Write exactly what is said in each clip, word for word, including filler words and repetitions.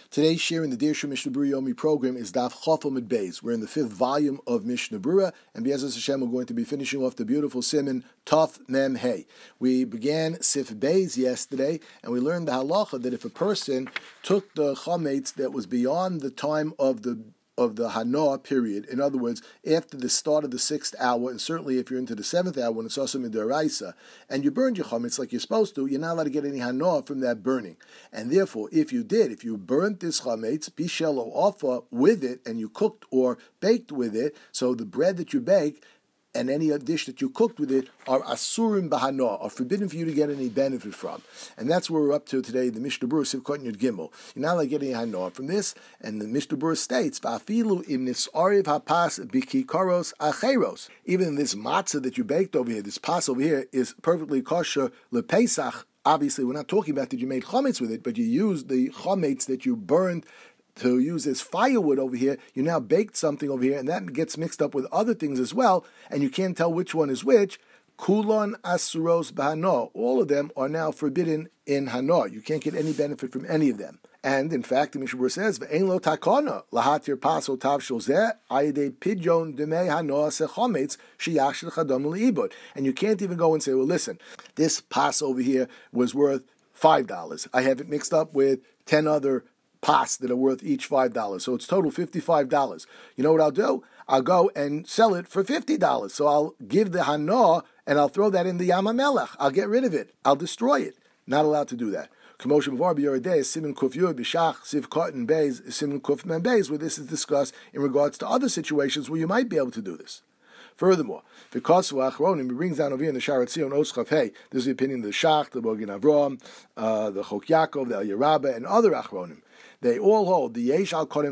Today's share in the Dirshu Mishnah Berurah Yomi program is Daf Chaf Amud Beis. We're in the fifth volume of Mishnah Berurah, and B'ezras Hashem we're going to be finishing off the beautiful Siman Taf Mem Hey. We began Sif Beis yesterday, and we learned the halacha that if a person took the chametz that was beyond the time of the of the Hanoah period, in other words, after the start of the sixth hour, and certainly if you're into the seventh hour when it's also midaraisa, and you burned your chametz like you're supposed to, you're not allowed to get any Hanoah from that burning. And therefore, if you did, if you burnt this chametz, bishel or afa, with it, and you cooked or baked with it, so the bread that you bake and any dish that you cooked with it are asurim bahanoah, are forbidden for you to get any benefit from. And that's where we're up to today, the Mishnah Berurah Sivkot Yud Gimel. You're not allowed to get any hanoah from this, and the Mishnah Berurah states, Va'afilu im nisariv hapas bikikaros acheros. Even this matzah that you baked over here, this pas over here, is perfectly kosher lepesach. Obviously, we're not talking about that you made chametz with it, but you used the chametz that you burned to use as firewood over here. You now baked something over here, and that gets mixed up with other things as well, and you can't tell which one is which. Kulon asuros bahano. All of them are now forbidden in hanoah. You can't get any benefit from any of them. And in fact, the Mishnah Berurah says, "Ve'ein lo takona lahatir paso tav shulzeh ayidei pidyon demei hanoah sechometz sheyashel chadam leibod." And you can't even go and say, "Well, listen, this pas over here was worth five dollars. I have it mixed up with ten other pas that are worth each five dollars. So it's total fifty-five dollars. You know what I'll do? I'll go and sell it for fifty dollars. So I'll give the hanoah and I'll throw that in the Yam HaMelech. I'll get rid of it. I'll destroy it." Not allowed to do that. K'moshe b'var b'yoredei Siman Kuf Yud b'shach Siv Cotton Beis Siman Kuf Mem Beis, where this is discussed in regards to other situations where you might be able to do this. Furthermore, because Achronim, he brings down over here in the Sharat Zion Oshchav Hey, this is the opinion of the Shach, the Bogin Avram, uh, the Chok Yaakov, the El Yerabah, and other Achronim. They all hold the Yesh al Kodim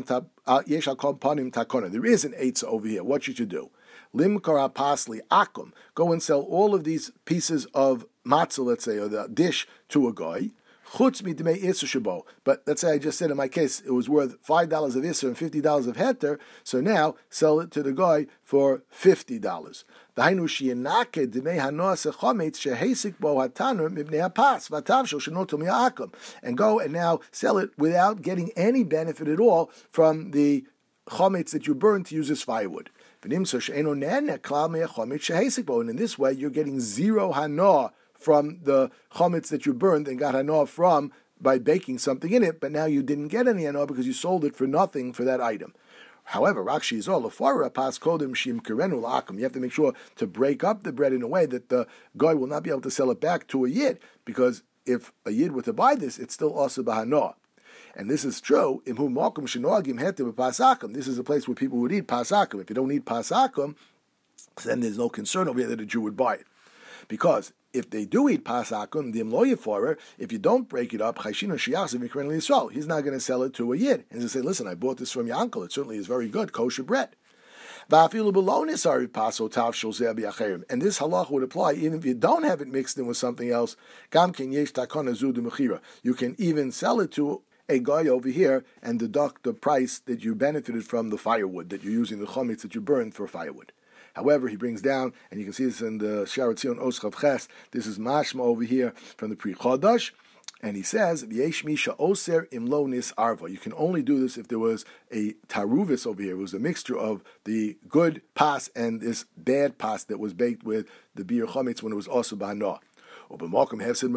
Panim Takona. There is an eitzah over here. What you should do? Limkar Pasli Akum. Go and sell all of these pieces of matzah, let's say, or the dish to a guy. Chutz mitmei iser shabo. But let's say I just said in my case it was worth five dollars of iser and fifty dollars of heter. So now sell it to the guy for fifty dollars. Dainu shiyanake demei hanoah sechometz shehesik bo hatanur mibnei hapas vatavshel shenotum yaakum, and go and now sell it without getting any benefit at all from the chometz that you burned to use as firewood. And in this way you're getting zero hanoah from the chametz that you burned and got hanoah from by baking something in it, but now you didn't get any hanoah because you sold it for nothing for that item. However, Rakshi is all a pas kodim shim kerenu la'akum. You have to make sure to break up the bread in a way that the guy will not be able to sell it back to a yid, because if a yid were to buy this, it's still also b'hanoah. And this is true. This is a place where people would eat pasakum. If you don't eat pasakum, then there's no concern over here that a Jew would buy it. Because if they do eat pasakum, the imloyeforer, if you don't break it up, he's not going to sell it to a yid. And he'll say, "Listen, I bought this from your uncle. It certainly is very good, kosher bread." And this halach would apply even if you don't have it mixed in with something else. You can even sell it to a guy over here and deduct the price that you benefited from the firewood that you're using, the chametz that you burned for firewood. However, he brings down, and you can see this in the Sharat Zion Oschav Ches, this is mashma over here from the Pri Chodosh, and he says, V'yesh misha oser imlo nis arva. You can only do this if there was a taruvis over here. It was a mixture of the good pas and this bad pas that was baked with the bir chametz when it was also b'hanoah. However,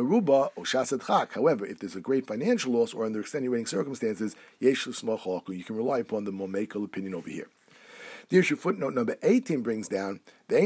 if there's a great financial loss or under extenuating circumstances, you can rely upon the Momekal opinion over here. Dirshu footnote number eighteen brings down, the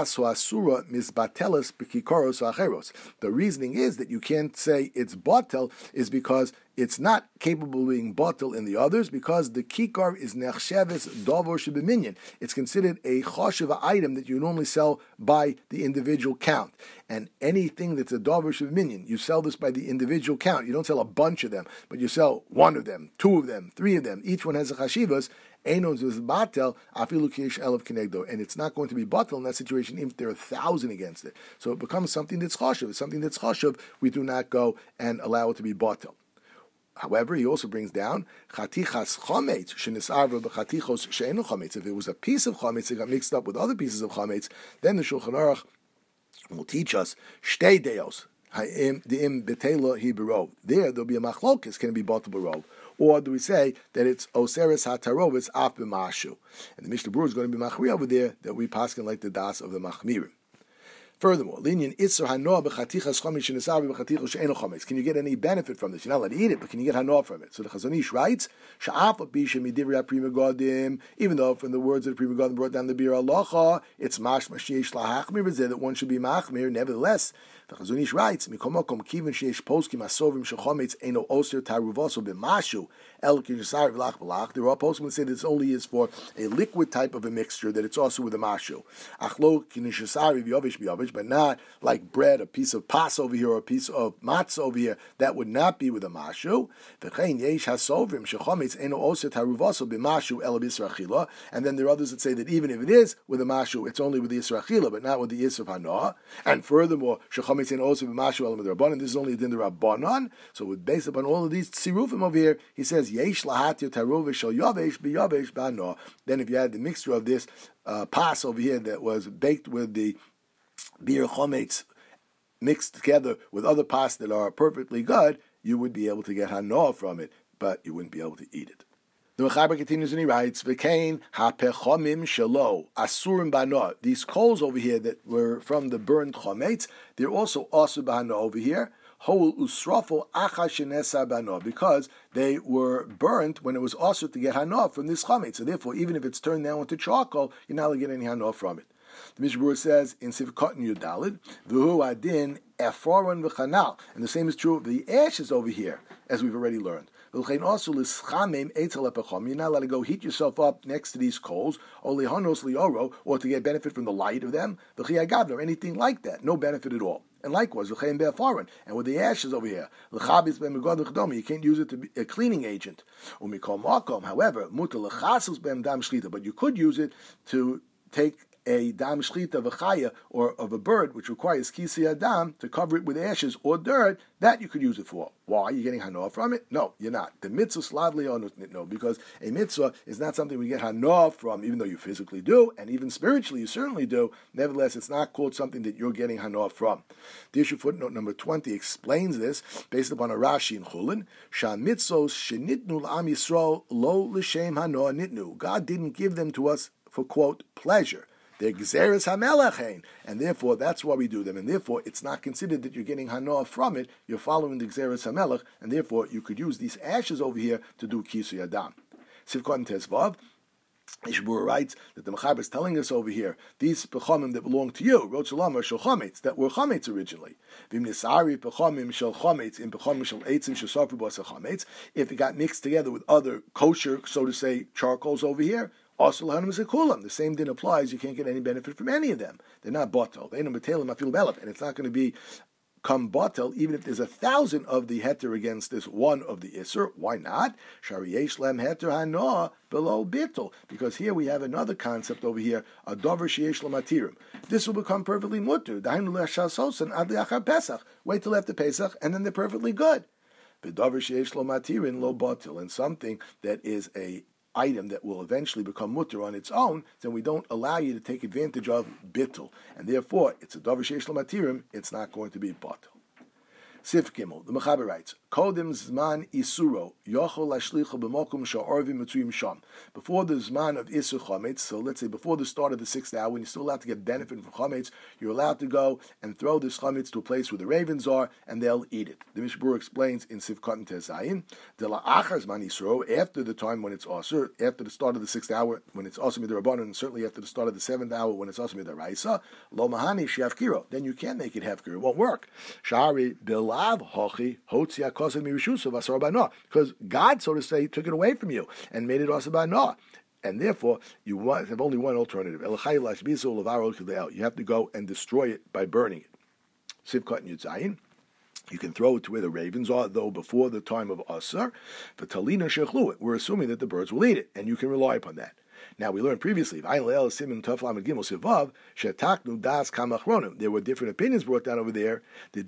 reasoning is that you can't say it's batel is because it's not capable of being batel in the others, because the kikar is nechsheves davor shebeminyan. It's considered a choshev item that you normally sell by the individual count. And anything that's a davor shebeminyan, you sell this by the individual count. You don't sell a bunch of them, but you sell one of them, two of them, three of them. Each one has a chashivas. Einos is batel afilu kish elav kenegdo, and it's not going to be batel in that situation even if there are a thousand against it. So it becomes something that's choshev. It's something that's choshev. We do not go and allow it to be batel. However, he also brings down chatichas chametz shenisarva b'chatichos she'enu chametz. If it was a piece of chametz that got mixed up with other pieces of chametz, then the Shulchan Aruch will teach us shtei deos. There, there'll be a machlokes. Can it be batel barov? Or do we say that it's Oseres HaTarovis Af B'Mashu? And the Mishnah Berurah is going to be Machmir over there, that we paskin like the Das of the Machmirim. Furthermore, linyan itzur hanoah b'chatichas chometz shenesavi b'chatichas she'eno chometz. Can you get any benefit from this? You're not allowed to eat it, but can you get hanoah from it? So the Chazon Ish writes, sha'af b'ishem midivri ha'Pri Megadim, even though from the words of the Pri Megadim brought down the Bir Halacha, it's mash mashiesh lahachmir b'zeh, that one should be machmir. Nevertheless, the Chazon Ish writes, mikomokom kivin sheish poskim asovim shechometz eno oser taruvoso b'mashu el kishasav v'lach v'lach. There are poskim that say that this only is for a liquid type of a mixture, that it's also with a mashu. Achlo kinishasav v'yovish b'yovish, but not like bread, a piece of pas over here, or a piece of matzah over here. That would not be with a mashu. And then there are others that say that even if it is with a mashu, it's only with the Isra Achila, but not with the Isra Hanoah. And furthermore, shechometz ain't also b'mashu elam b'drabanan. This is only din the Rabbanan. So based upon all of these tzirufim over here, he says yesh lahatir taruv shel yavesh b'yavesh b'hanoah. Then if you had the mixture of this uh, pas over here that was baked with the Bir chometz mixed together with other pas that are perfectly good, you would be able to get hanoah from it, but you wouldn't be able to eat it. The Mechaber continues and he writes, "V'kein hapechomim shelo asurim banoah." These coals over here that were from the burned chometz, they're also asur b'hanoah over here. Hol usrafo acha shenesa banoah, because they were burnt when it was asur to get hanoah from this chometz. So therefore, even if it's turned now into charcoal, you're not going to get any hanoah from it. The Mishnah Berurah says in Sivkot Yudalid, "V'hu adin eforon v'chanal," and the same is true of the ashes over here, as we've already learned. Also, you're not allowed to go heat yourself up next to these coals, or to get benefit from the light of them, or anything like that. No benefit at all. And likewise, and with the ashes over here, you can't use it to be a cleaning agent. However, but you could use it to take a dam shchita of a chaya, or of a bird, which requires kisi adam, to cover it with ashes or dirt, that you could use it for. Why? Are you getting hanoah from it? No, you're not. The mitzvah slavli onut no, because a mitzvah is not something we get hanoah from, even though you physically do, and even spiritually you certainly do. Nevertheless, it's not called something that you're getting hanoah from. The issue footnote number twenty explains this based upon a Rashi in Chulin. Sha mitzvos shenitnu l'am Yisrael lo l'shem hanoah nitnu. God didn't give them to us for, quote, pleasure. They're Gzeres HaMelech, and therefore that's why we do them, and therefore it's not considered that you're getting hanoah from it. You're following the Gzeres HaMelech, and therefore you could use these ashes over here to do Kisui Adam. Sivkot Tezvav, Mishnah Berurah writes that the Mechaber is telling us over here, these pechomim that belong to you, Rotzulam are shel chometz, that were chometz originally. Vim nisari pechomim shel chometz in pechomim shel eitzim shesafu b'as chometz. If it got mixed together with other kosher, so to say, charcoals over here, also the same din applies. You can't get any benefit from any of them. They're not botel. They ain't batelim afil belef, and it's not going to be come botel even if there's a thousand of the heter against this one of the iser. Why not? Shariyesh lem heter hanoah below bittel, because here we have another concept over here. A dover sheyesh lamatirim. This will become perfectly mutter. Dainu le'ashasosan ad le'achar Pesach. Wait till after Pesach, and then they're perfectly good. V'dover sheyesh lamatirin lo botel, and something that is a item that will eventually become mutter on its own, then we don't allow you to take advantage of bittul, and therefore it's a davar sheish lamatirim. It's not going to be batel. Sif Gimel, the Mechaber writes, Kodim Zman Isuro, Yochol Ashlicha B'mokum Sha'orvim Mitzuyim Sham. Before the Zman of Isur Chometz, so let's say before the start of the sixth hour, when you're still allowed to get benefit from Chometz, you're allowed to go and throw this Chometz to a place where the ravens are, and they'll eat it. The Mishnah Berurah explains in Sif Katan Tezayin, De La'achar Zman Isuro, after the time when it's Asur, after the start of the sixth hour, when it's Asur Midrabanan, and certainly after the start of the seventh hour, when it's Asur Midaraisa, Lo Mahani Shafkiro, then you can't make it Hefkir, it won't work. Shari Bil because God, so to say, took it away from you and made it asabana, and therefore you have only one alternative. You have to go and destroy it by burning it. Sivkot and Yudzayin. You can throw it to where the ravens are, though before the time of Asar. For Talina Shechlu, we're assuming that the birds will eat it, and you can rely upon that. Now, we learned previously, there were different opinions brought down over there. That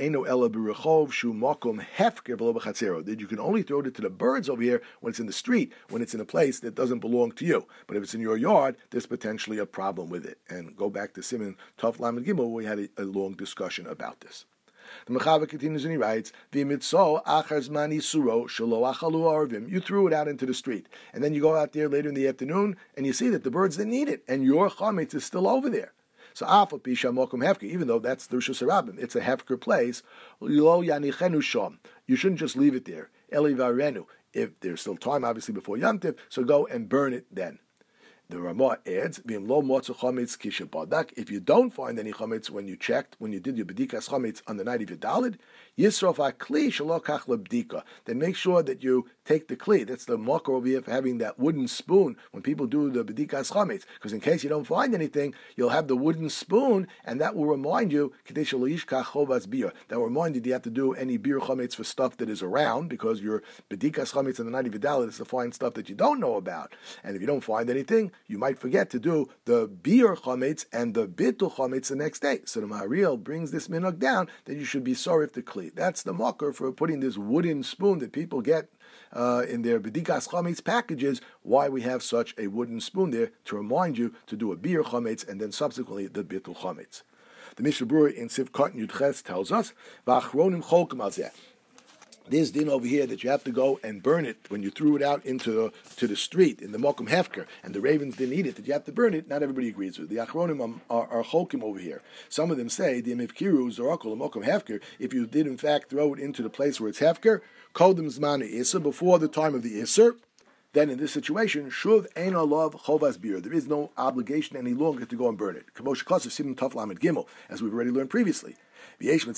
you can only throw it to the birds over here when it's in the street, when it's in a place that doesn't belong to you. But if it's in your yard, there's potentially a problem with it. And go back to Simon Tov Lamed Gimel, where we had a, a long discussion about this. The Mechaber continues and he writes, "V'mitzol achar zmani suro shelo achalu arvim." You threw it out into the street, and then you go out there later in the afternoon, and you see that the birds didn't eat it, and your chametz is still over there. So Afal Pisha Mokum Hefker, even though that's the Rishus Harabim, it's a Hefker place. Lo Yanichenu Shom. You shouldn't just leave it there. Eli Varenu. If there's still time, obviously before Yantiv, so go and burn it then. The Ramah adds, "V'im lo motzu chametz kisha badak." If you don't find any chametz when you checked, when you did your bedikas chametz on the night of your dalid, yisrof akli shelo kach lebdika. Then make sure that you take the kli. That's the marker over here for having that wooden spoon when people do the bedikas chametz. Because in case you don't find anything, you'll have the wooden spoon, and that will remind you kadesh lo yishkach chovas bir. That will remind you that you have to do any bir chametz for stuff that is around, because your bedikas chametz on the night of your dalid is to find stuff that you don't know about. And if you don't find anything, you might forget to do the bir chametz and the bitul chametz the next day. So the Maharil brings this minhag down that you should be sorry if the kli. That's the marker for putting this wooden spoon that people get uh, in their bedikas chametz packages. Why we have such a wooden spoon there to remind you to do a bir chametz and then subsequently the bitul chametz. The Mishnah Berurah in Sivkot Yud Ches tells us, "V'achronim cholkim al zeh." This din over here that you have to go and burn it when you threw it out into the, to the street in the Mokum Hefker, and the ravens didn't eat it, that you have to burn it. Not everybody agrees with it. The Achronim are, are Cholkim over here. Some of them say, the Mivkiru Zorakol Mokum Hefker, if you did in fact throw it into the place where it's Hefker, Kodem Zmanu Isser, before the time of the Isser, then in this situation, Shuv Ein Alav Chovas Bir. There is no obligation any longer to go and burn it. Kamosh Kosav Simon Taf Lamed Gimel, as we've already learned previously. And this,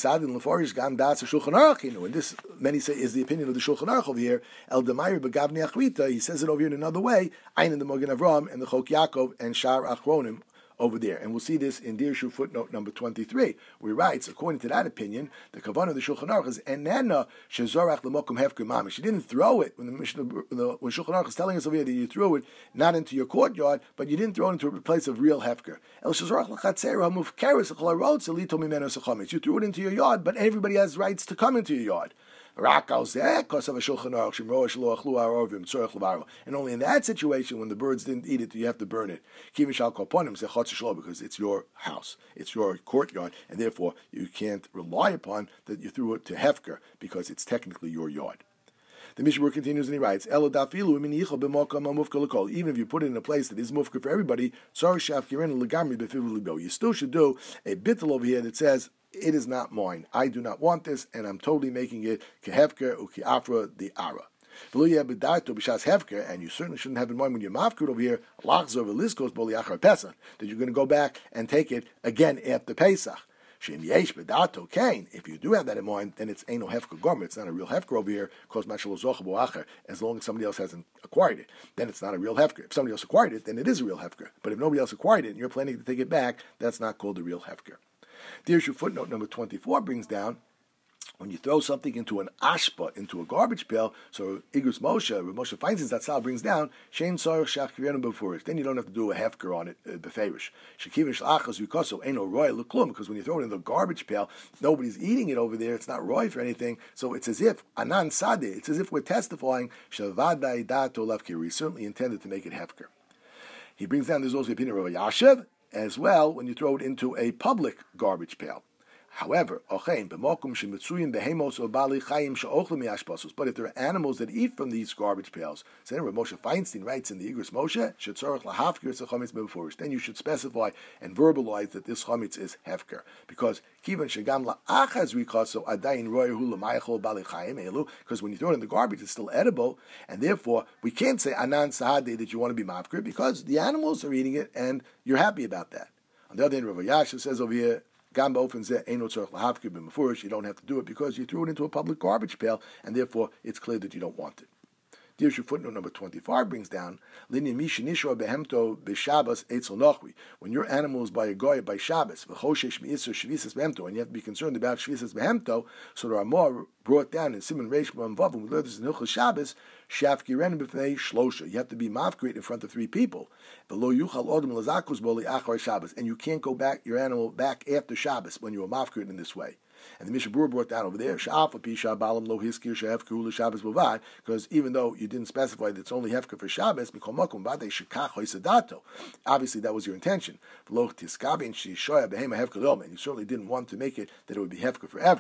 many say, is the opinion of the Shulchan Aruch over here. El Demayr Begavni Achrita, he says it over here in another way, Ein in the Mogen Avram, and the Chok Yaakov, and Shar Achronim, over there. And we'll see this in Dirshu footnote number twenty-three, where he writes, according to that opinion, the Kavanah of the Shulchan Aruch is Enena Shezorach L'Mokum Hefker Mamish. She didn't throw it, when the Mishnah, when Shulchan Aruch is telling us over here that you threw it not into your courtyard, but you didn't throw it into a place of real Hefker. El Shezorach L'Chatzera Mufkeres L'Chol Selito Mimeno Sechametz. You threw it into your yard, but everybody has rights to come into your yard. And only in that situation, when the birds didn't eat it, you have to burn it. Because it's your house, it's your courtyard, and therefore you can't rely upon that you threw it to Hefker, because it's technically your yard. The Mishnah continues and he writes, even if you put it in a place that is mufka for everybody, you still should do a bittul over here that says, it is not mine. I do not want this, and I'm totally making it kehefker ukiafra the ara. And you certainly shouldn't have in mind when you're mafkud over here, that you're going to go back and take it again after Pesach. If you do have that in mind, then it's ain't no hefker gomer. It's not a real hefker over here, as long as somebody else hasn't acquired it. Then it's not a real hefker. If somebody else acquired it, then it is a real hefker. But if nobody else acquired it and you're planning to take it back, that's not called a real hefker. Dirshu footnote number twenty-four brings down, when you throw something into an ashpa, into a garbage pail, so Igus Moshe, Moshe finds it, Zatzal brings down, Shein Sarach Shachkirenu Befurish. Then you don't have to do a hefker on it, Beferish. Shekivin Shlachas Yukoso, Ain't no roy Luklum, because when you throw it in the garbage pail, nobody's eating it over there, it's not roy for anything, so it's as if, Anan Sadeh, it's as if we're testifying, Shavadai Dato Lafkir. We certainly intended to make it hefker. He brings down, there's also the opinion of Yashiv, as well, when you throw it into a public garbage pail. However, but if there are animals that eat from these garbage pails, so then Moshe Feinstein writes in the Igros Moshe, then you should specify and verbalize that this chametz is hefker, because because when you throw it in the garbage, it's still edible, and therefore we can't say anan sahade that you want to be mafker, because the animals are eating it and you're happy about that. On the other hand, Rav Yasha says over here, you don't have to do it because you threw it into a public garbage pail, and therefore it's clear that you don't want it. Dirshu footnote number twenty-five brings down, when your animal is by a goy by Shabbos, and you have to be concerned about shvisas behemto, so there are more brought down in Simon Reish Vav, and we learned this in Hilchos Shabbos, shafkiren b'fnei shlosha. You have to be mafkrit in front of three people. Below yuchal odom lezakus boli achar Shabbos, and you can't go back your animal back after Shabbos when you are mafkrit in this way. And the Mishnah Berurah brought down over there, because even though you didn't specify that it's only hefker for Shabbos, obviously that was your intention. And you certainly didn't want to make it that it would be hefker forever.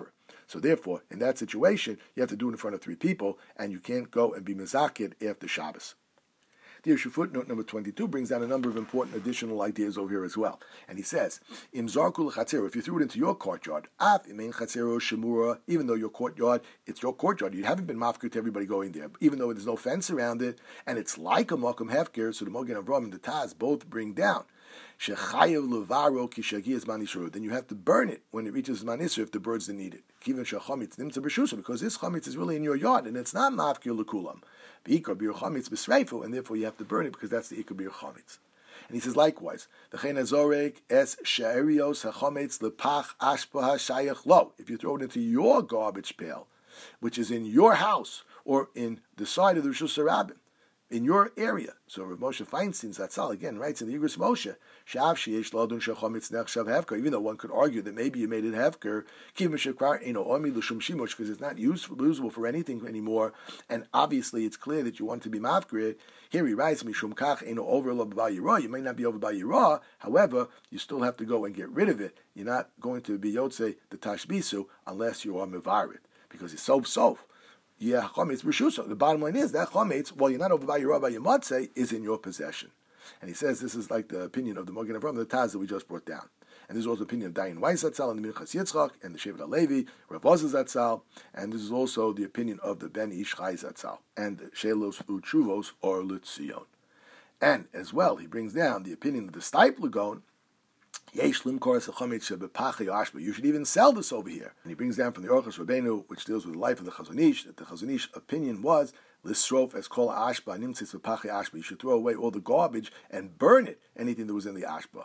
So therefore, in that situation, you have to do it in front of three people, and you can't go and be mezakid after Shabbos. The issue footnote number twenty-two brings down a number of important additional ideas over here as well. And he says, Im zarku l'chatzero, if you threw it into your courtyard, af imein chatzero shemura, even though your courtyard, it's your courtyard, you haven't been mafkir to everybody going there, even though there's no fence around it, and it's like a makom hefker, so the Mogen Avram and the Taz both bring down, shechayev levaro ki shagi zman yisur, then you have to burn it when it reaches zman yisur if the birds didn't eat it. Kiven shechamitz nimtza b'shusa, because this chametz is really in your yard, and it's not mafkir l'kulam. Ikar bir chametz b'sreifu, and therefore you have to burn it because that's the ikar bir chametz. And he says likewise, the chen azorek es she'erios hachametz lepach ashpa hashayach lo. If you throw it into your garbage pail, which is in your house or in the side of the Rishus Harabim, in your area. So Rav Moshe Feinstein Zatzal again writes in the Igros Moshe, Shav sheyesh ladun shechametz nechshav hefker. Even though one could argue that maybe you made it hefker, kivim shekvar eno omi l'shum shimush, because it's not useful, usable for anything anymore, and obviously it's clear that you want to be mafkir. Here he writes, mishum kach eno over lo b'bal yirah. You may not be over b'bal yirah, however, you still have to go and get rid of it. You're not going to be yotze the tashbisu unless you are mevarid, because it's so sof. Yeah, chametz b'shusa. The bottom line is that chametz, while you're not over by your rabbi Yamatzeh, is in your possession. And he says this is like the opinion of the Mogen Avram, the Taz that we just brought down. And this is also the opinion of Dayan Weiss Zatzal and the Minchas Yitzchak and the Shevet HaLevi, Rav Oza Zatzal, and this is also the opinion of the Ben Ish Chai Zatzal and the Shelos Uchuvos or Lutzion. And as well, he brings down the opinion of the Steipler Gaon. You should even sell this over here. And he brings down from the Orchos Rabbeinu, which deals with the life of the Chazon Ish, that the Chazon Ish opinion was lisrof as kol ashba nimtzitz v'pachi ashba. You should throw away all the garbage and burn it, anything that was in the ashba.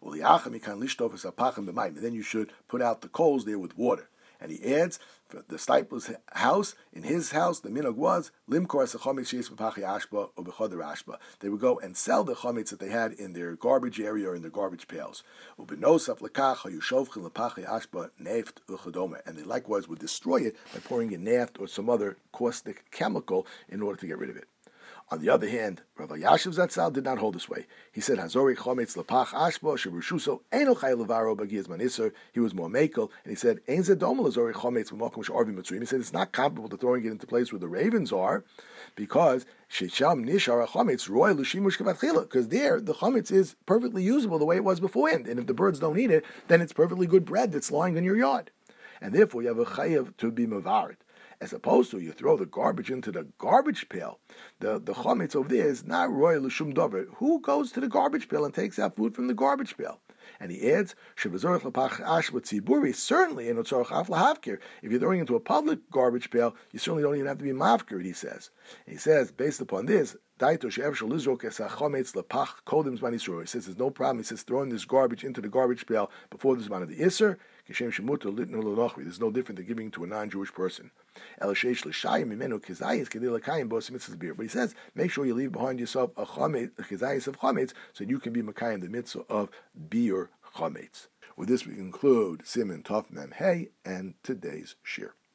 And then you should put out the coals there with water. And he adds, for the Steipler's house, in his house, the minhag was limkor chametz sheis b'pachi ashba or b'choder ashba. They would go and sell the chametz that they had in their garbage area or in their garbage pails. Ubenosaf lekach hayushovchin lepachi ashba neft uchadoma. And they likewise would destroy it by pouring in naft or some other caustic chemical in order to get rid of it. On the other hand, Rav Yashiv Zatzal did not hold this way. He said, "Hazori chometz lepach ashba shebrushuso eno chay levaro bagiz maniser." He was more makel, and he said, "Ein zedom lazori chometz b'makom she'arvim mitzuyim." He said it's not comparable to throwing it into place where the ravens are, because shecham nishar chometz roy l'shimush kevatchila. Because there the chometz is perfectly usable the way it was beforehand, and if the birds don't eat it, then it's perfectly good bread that's lying in your yard, and therefore you have a chayav to be mavarid. As opposed to you throw the garbage into the garbage pail. The the chametz over there is not royal l'shum dover. Who goes to the garbage pail and takes out food from the garbage pail? And he adds, "Shebazorach lepach ashba tziburi." Certainly, in otzorach af lahavkir. If you're throwing into a public garbage pail, you certainly don't even have to be mafkir. He says. And he says, based upon this, Daito she'evshel lizrok es hachometz lepach kodem zman yisur. He says there's no problem. He says throwing this garbage into the garbage pail before the zman of the iser. There's no different than giving to a non-Jewish person. But he says, make sure you leave behind yourself a chizayis of chametz so you can be makayim the mitzvah of biur chametz. With this, we conclude Siman Tov Mem Hey and today's shir.